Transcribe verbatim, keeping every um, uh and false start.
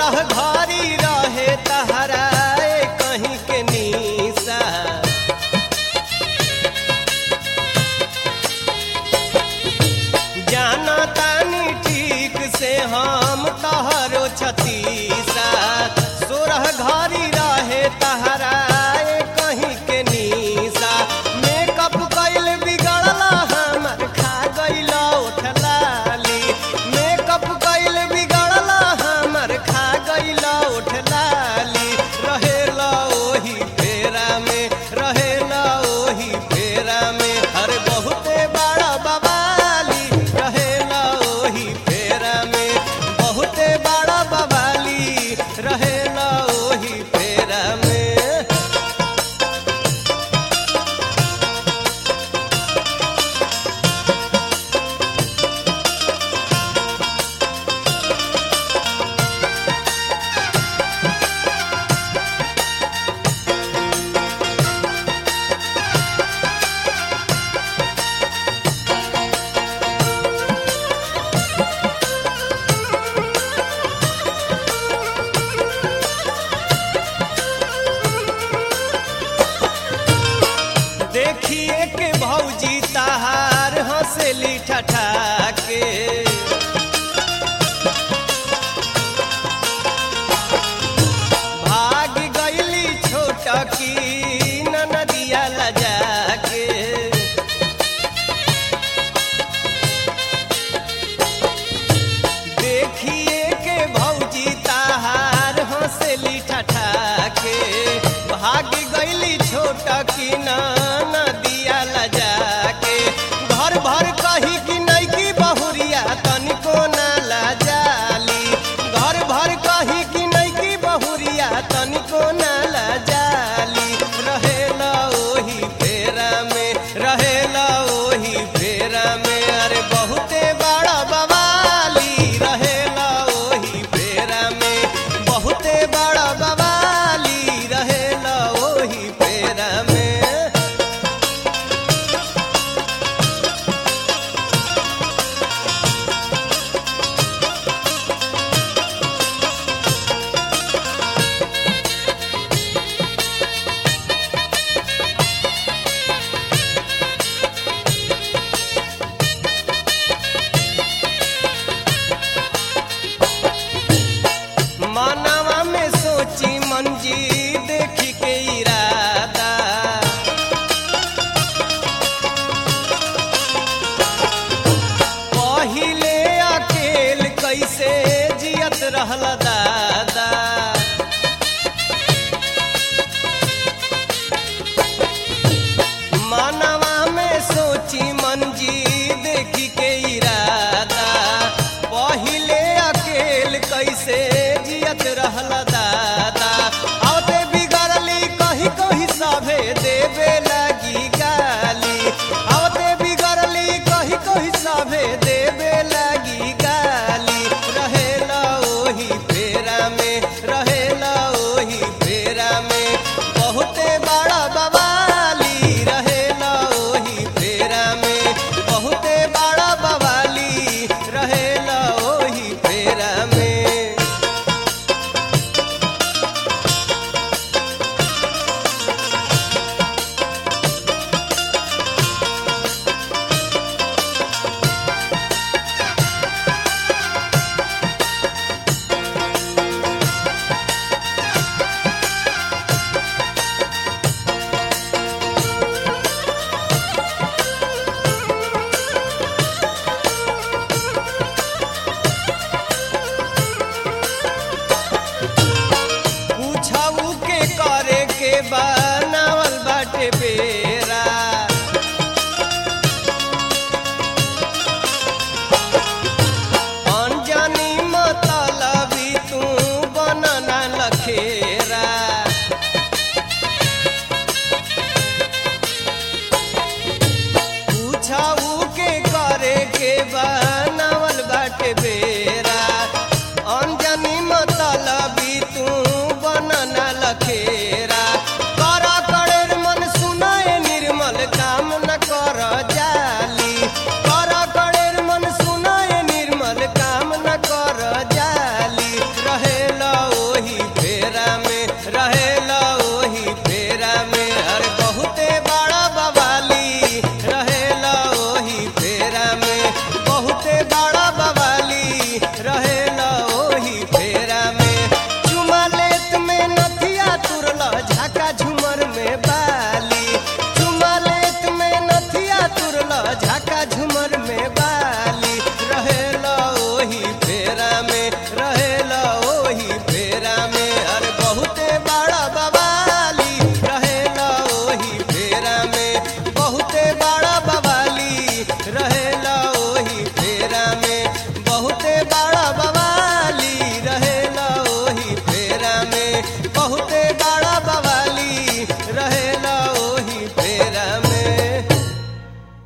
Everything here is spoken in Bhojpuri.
सोरह घरी रहे तहरा कहीं के निशा। जाना तानी ठीक से हम तहरो छतीसा। सोरह घरी रहे तहरा कहीं के निशा। मेकअप कैल बिगड़ला हमर खा गइल उठलाली। मेकअप कैल बिगड़ला हमर खा गइल उठलाली। रहेला ओही फेरा में रहेला ओही फेरा में अरे बहुते बड़ा बवाली। रहेला ओही फेरा में बहुते बड़ा बवाली। रहेला ओही फेरा में। देखिए के भौजी तहार हंसली ठठा के। भाग गईली छोटकी ननदिया लजा के। देखिए के भौजी तहार हंसली ठठा के। भाग गईली छोटकी ननदिया लजा के। घर भर कही कि नैकी बहुरिया तनिको ना लजाली। घर भर कही कि नैकी बहुरिया तनिको ना लजाली। रहेला ओही फेरा में रहेला ओही फेरा में अरे बहुते बड़ा बवाली। रहेला ओही फेरा में बहुते बड़ा बवाली। रहेला ओही फेरा में। मनवा में सोची मंजी देखी के इरादा। पहिले अकेल कैसे जियत रहल दादा। मनवा में सोची मंजी देखी के इरादा। पहिले अकेल कैसे जियत रहल दादा।